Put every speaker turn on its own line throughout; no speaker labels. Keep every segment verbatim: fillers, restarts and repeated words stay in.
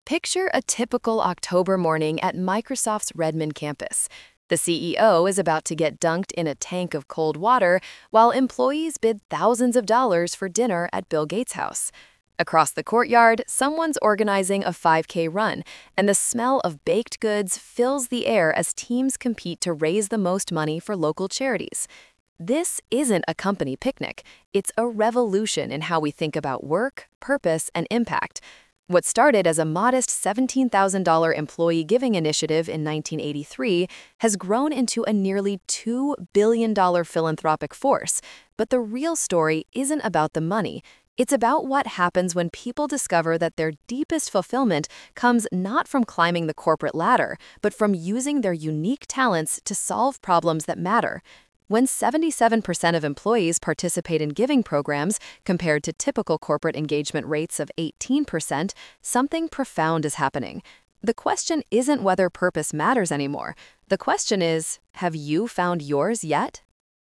Picture a typical October morning at Microsoft's Redmond campus. The C E O is about to get dunked in a tank of cold water while employees bid thousands of dollars for dinner at Bill Gates' house. Across the courtyard, someone's organizing a five K run, and the smell of baked goods fills the air as teams compete to raise the most money for local charities. This isn't a company picnic. It's a revolution in how we think about work, purpose, and impact. What started as a modest seventeen thousand dollars employee giving initiative in nineteen eighty-three has grown into a nearly two billion dollars philanthropic force. But the real story isn't about the money. It's about what happens when people discover that their deepest fulfillment comes not from climbing the corporate ladder, but from using their unique talents to solve problems that matter. When seventy-seven percent of employees participate in giving programs, compared to typical corporate engagement rates of eighteen percent, something profound is happening. The question isn't whether purpose matters anymore. The question is, have you found yours yet?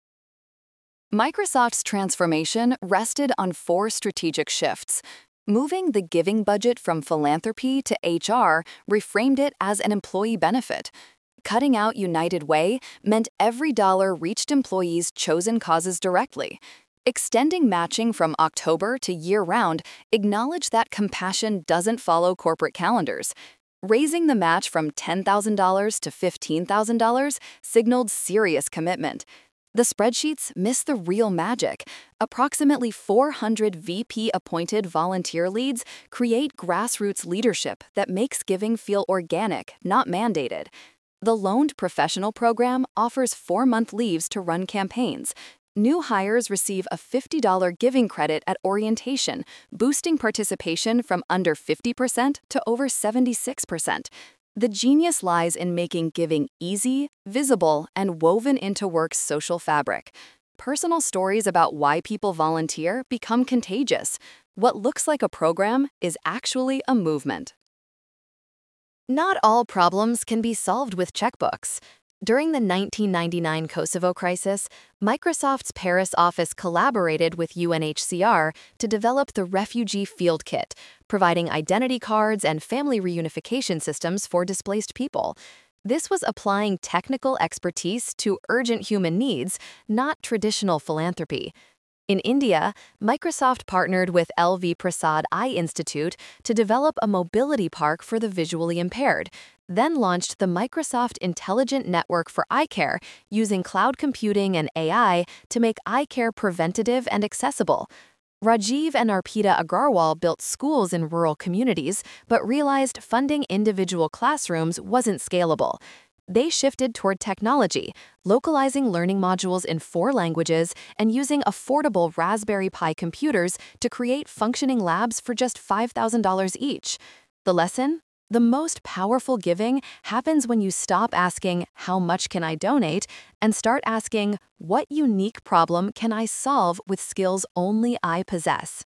Microsoft's transformation rested on four strategic shifts. Moving the giving budget from philanthropy to H R reframed it as an employee benefit. Cutting out United Way meant every dollar reached employees' chosen causes directly. Extending matching from October to year-round acknowledged that compassion doesn't follow corporate calendars. Raising the match from ten thousand dollars to fifteen thousand dollars signaled serious commitment. The spreadsheets missed the real magic. Approximately four hundred V P-appointed volunteer leads create grassroots leadership that makes giving feel organic, not mandated. The Loaned Professional program offers four-month leaves to run campaigns. New hires receive a fifty dollars giving credit at orientation, boosting participation from under fifty percent to over seventy-six percent. The genius lies in making giving easy, visible, and woven into work's social fabric. Personal stories about why people volunteer become contagious. What looks like a program is actually a movement. Not all problems can be solved with checkbooks. During the nineteen ninety-nine Kosovo crisis, Microsoft's Paris office collaborated with U N H C R to develop the Refugee Field Kit, providing identity cards and family reunification systems for displaced people. This was applying technical expertise to urgent human needs, not traditional philanthropy. In India, Microsoft partnered with L V Prasad Eye Institute to develop a mobility park for the visually impaired, then launched the Microsoft Intelligent Network for Eye Care, using cloud computing and A I to make eye care preventative and accessible. Rajiv and Arpita Agarwal built schools in rural communities, but realized funding individual classrooms wasn't scalable. They shifted toward technology, localizing learning modules in four languages and using affordable Raspberry Pi computers to create functioning labs for just five thousand dollars each. The lesson? The most powerful giving happens when you stop asking, "How much can I donate?" and start asking, "What unique problem can I solve with skills only I possess?"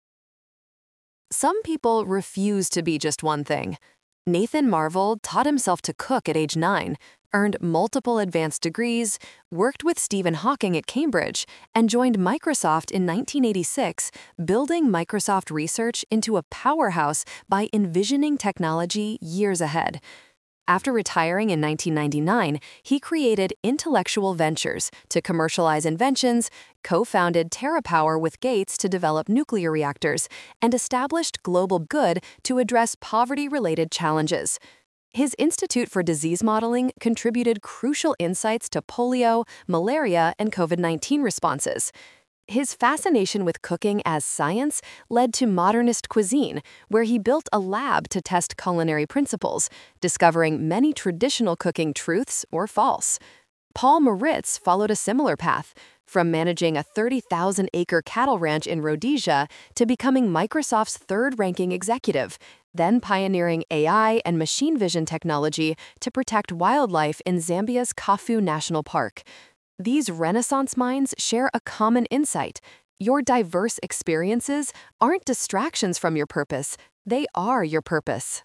Some people refuse to be just one thing. Nathan Marvel taught himself to cook at age nine, earned multiple advanced degrees, worked with Stephen Hawking at Cambridge, and joined Microsoft in nineteen eighty-six, building Microsoft Research into a powerhouse by envisioning technology years ahead. After retiring in nineteen ninety-nine, he created Intellectual Ventures to commercialize inventions, co-founded TerraPower with Gates to develop nuclear reactors, and established Global Good to address poverty-related challenges. His Institute for Disease Modeling contributed crucial insights to polio, malaria, and COVID nineteen responses. His fascination with cooking as science led to modernist cuisine, where he built a lab to test culinary principles, discovering many traditional cooking truths were false. Paul Maritz followed a similar path, from managing a thirty thousand acre cattle ranch in Rhodesia to becoming Microsoft's third-ranking executive, then pioneering A I and machine vision technology to protect wildlife in Zambia's Kafue National Park. These Renaissance minds share a common insight. Your diverse experiences aren't distractions from your purpose, they are your purpose.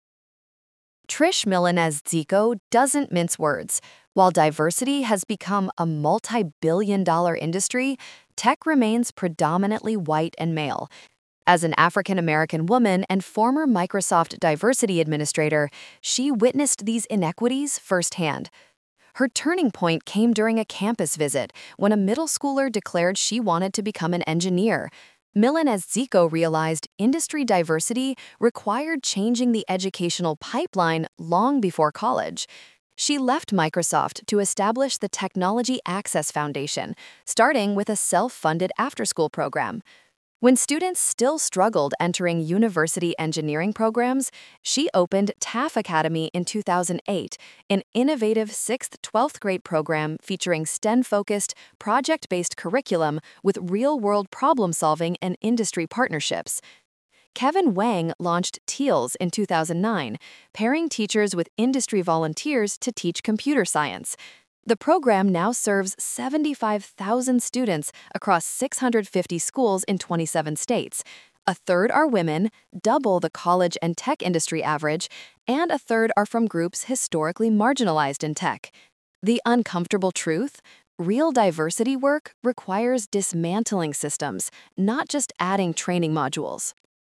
Trish Milanez-Zico doesn't mince words. While diversity has become a multi-billion dollar industry, tech remains predominantly white and male. As an African American woman and former Microsoft diversity administrator, she witnessed these inequities firsthand. Her turning point came during a campus visit when a middle schooler declared she wanted to become an engineer. Milanese Zico realized industry diversity required changing the educational pipeline long before college. She left Microsoft to establish the Technology Access Foundation, starting with a self-funded after-school program. When students still struggled entering university engineering programs, she opened T A F Academy in two thousand eight, an innovative sixth to twelfth grade program featuring STEM-focused, project-based curriculum with real-world problem-solving and industry partnerships. Kevin Wang launched TEALS in two thousand nine, pairing teachers with industry volunteers to teach computer science. The program now serves seventy-five thousand students across six hundred fifty schools in twenty-seven states. A third are women, double the college and tech industry average, and a third are from groups historically marginalized in tech. The uncomfortable truth? Real diversity work requires dismantling systems, not just adding training modules.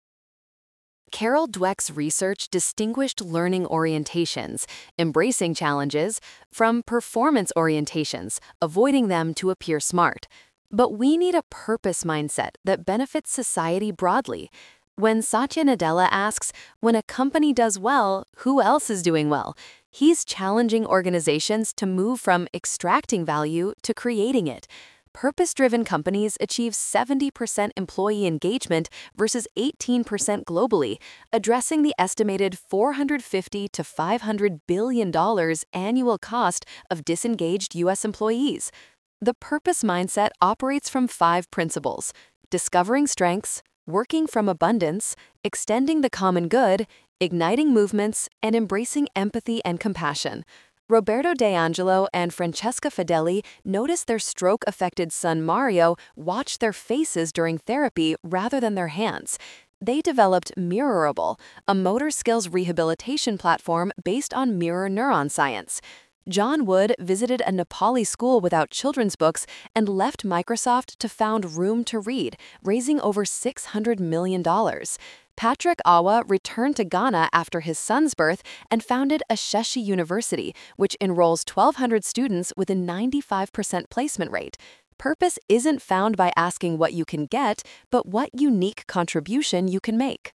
Carol Dweck's research distinguished learning orientations, embracing challenges, from performance orientations, avoiding them to appear smart. But we need a purpose mindset that benefits society broadly. When Satya Nadella asks, when a company does well, who else is doing well? He's challenging organizations to move from extracting value to creating it. Purpose-driven companies achieve seventy percent employee engagement versus eighteen percent globally, addressing the estimated four hundred fifty to five hundred billion dollars annual cost of disengaged U S employees. The purpose mindset operates from five principles: discovering strengths, working from abundance, extending the common good, igniting movements, and embracing empathy and compassion. Roberto D'Angelo and Francesca Fedeli noticed their stroke-affected son Mario watch their faces during therapy rather than their hands. They developed Mirrorable, a motor skills rehabilitation platform based on mirror neuron science. John Wood visited a Nepali school without children's books and left Microsoft to found Room to Read, raising over six hundred million dollars. Patrick Awa returned to Ghana after his son's birth and founded Ashesi University, which enrolls twelve hundred students with a ninety-five percent placement rate. Purpose isn't found by asking what you can get, but what unique contribution you can make.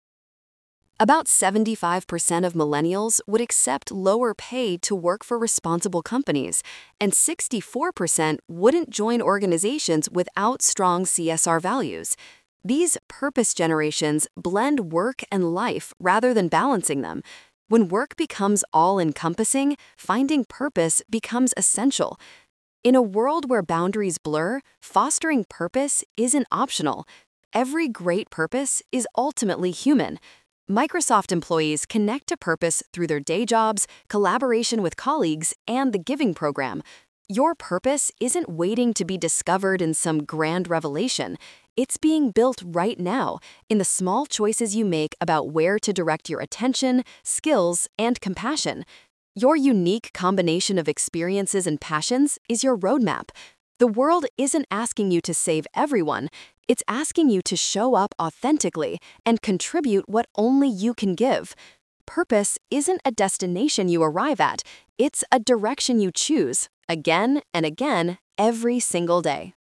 About seventy-five percent of millennials would accept lower pay to work for responsible companies, and sixty-four percent wouldn't join organizations without strong C S R values. These purpose generations blend work and life rather than balancing them. When work becomes all-encompassing, finding purpose becomes essential. In a world where boundaries blur, fostering purpose isn't optional. Every great purpose is ultimately human. Microsoft employees connect to purpose through their day jobs, collaboration with colleagues, and the Giving program. Your purpose isn't waiting to be discovered in some grand revelation. It's being built right now in the small choices you make about where to direct your attention, skills, and compassion. Your unique combination of experiences and passions is your roadmap. The world isn't asking you to save everyone. It's asking you to show up authentically and contribute what only you can give. Purpose isn't a destination you arrive at. It's a direction you choose, again and again, every single day.